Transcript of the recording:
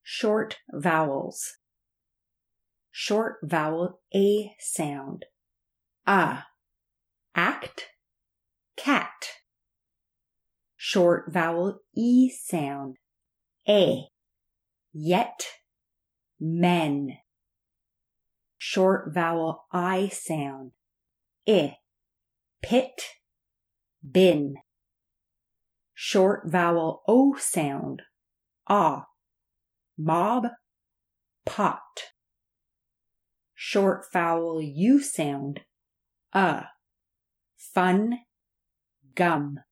Short vowels. Short vowel A sound. Act, cat. Short vowel E sound. Yet, men. Short vowel I sound. Pit, bin. Short vowel O sound. Mob, pot. Short vowel U sound. Fun, gum.